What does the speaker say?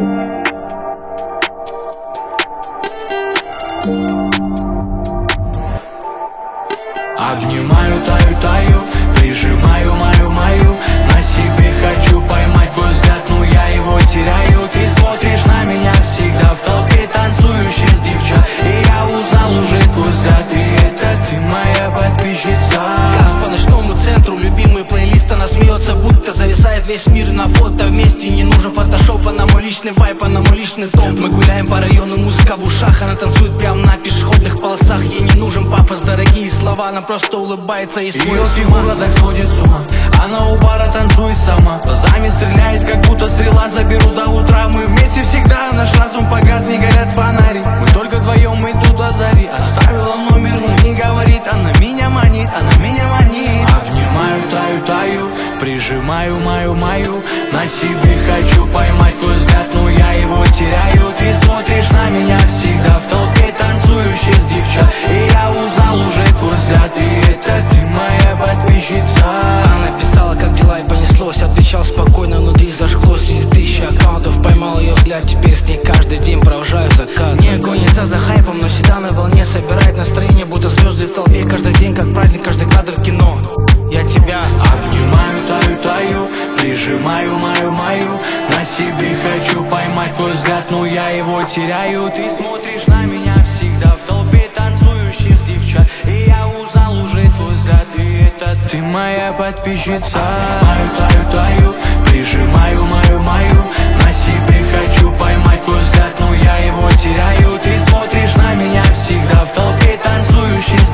Обнимаю, таю, таю, прижимаю, мою. На себе хочу поймать твой взгляд, но я его теряю. Ты смотришь на меня всегда в толпе танцующих девчат, и я узнал уже твой взгляд, и это ты моя подписчица. Газ по ночному центру, любимый плейлист, она смеется, будто зависает весь мир на фото вместе. Не нужен фотошоп, она мой личный вайп, она мой личный топ. Мы гуляем по району, музыка в ушах, она танцует прямо на пешеходных полосах. Ей не нужен пафос, дорогие слова, она просто улыбается и смотрит. Ее фигура так сводит с ума, она у бара танцует сама, глазами стреляет, как будто стрела. Заберу до утра, мы вместе всегда, наш разум погас, не горят фонари. Мы только вдвоем, мы тут о зари. Оставила номер, но не говорит, она меня манит, она меня манит. Обнимаю, таю, таю, прижимаю, мою. На себе хочу поймать твой взгляд, но я его теряю. Ты смотришь на меня всегда в толпе танцующих девчат, и я узнал уже твой взгляд, и это ты моя подписчица. Она писала, как дела, и понеслось. Отвечал спокойно, внутри зажглось. Среди тысячи аккаунтов поймал ее взгляд. Теперь с ней каждый день провожаю закат. Не гонится за хайпом, но всегда на волне. Собирает настроение, будто звезды в толпе. Каждый день как праздник, каждый кадр кино. Я тебя обнимаю, таю, прижимаю, мою. На себе хочу поймать твой взгляд, но я его теряю. Ты смотришь на меня всегда в толпе танцующих девчат, и я узнал уже твой взгляд, и это ты моя подписчица. Обнимаю, таю, прижимаю, мою. На себе хочу поймать твой взгляд, но я его теряю. Ты смотришь на меня всегда в толпе танцующих